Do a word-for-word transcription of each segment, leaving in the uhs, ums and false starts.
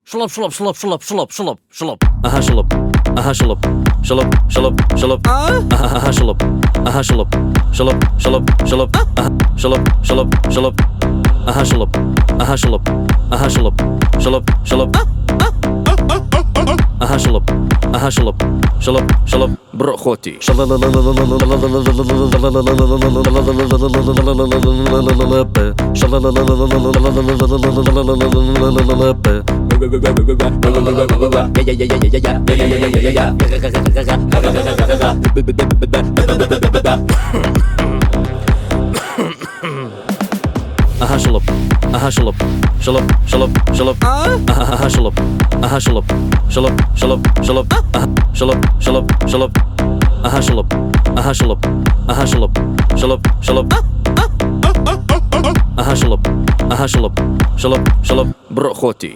Shalop, shalop, shalop, shalop, shalop, shalop, shalop. Aha, shalop. Aha, shalop. Shalop, shalop, shalop. Aha, shalop. Aha, shalop. Shalop, shalop, shalop. Aha, shalop, shalop, shalop. Aha, shalop. Aha, shalop. Aha, shalop. Shalop, shalop. Aha, shalop. Aha, shalop. Shalop, shalop. Брохоти. Aha, shalop. Aha, shalop. Shalop, shalop, shalop. Aha, shalop. Aha, shalop. Shalop, shalop, shalop. Aha, shalop, shalop, shalop. Aha, shalop. Aha, shalop. Aha, shalop. Shalop, shalop. Aha, shalop. Aha, shalop. Shalop, shalop. Брохоти.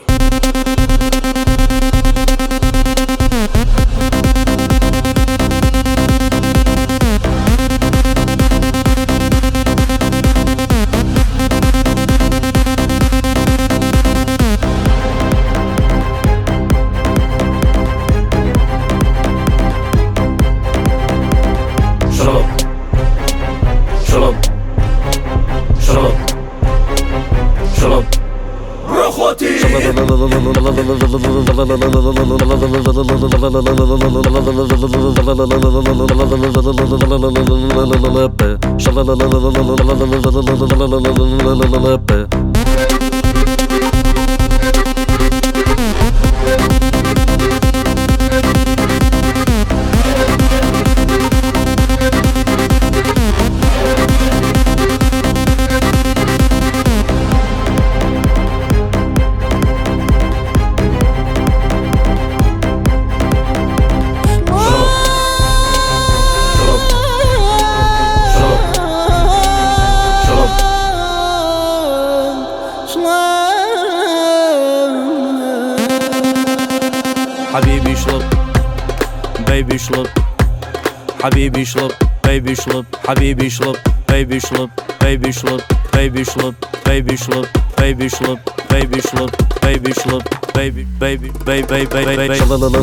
Shalom. Shalom. Shalom. Shalom. Брохоти. حبيبي شلط بيبي شلط حبيبي شلط بيبي شلط حبيبي شلط بيبي شلط بيبي شلط بيبي شلط بيبي شلط بيبي شلط بيبي شلط بيبي شلط بيبي بيبي بيبي بيبي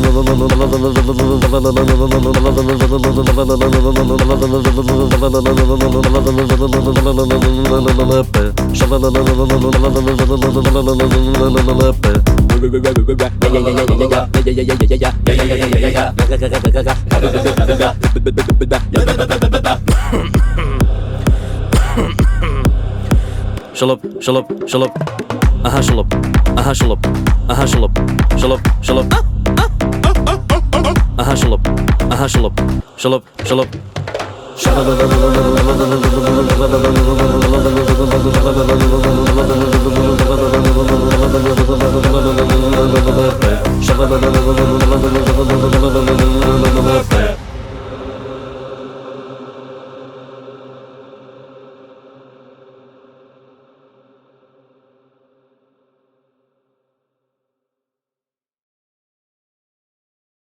Shalop, shalop, shalop. Aha, shalop. Aha, shalop. Aha, shalop. Shalop, shalop. Aha, shalop. Aha, shalop. Shalop, shalop. Shalop.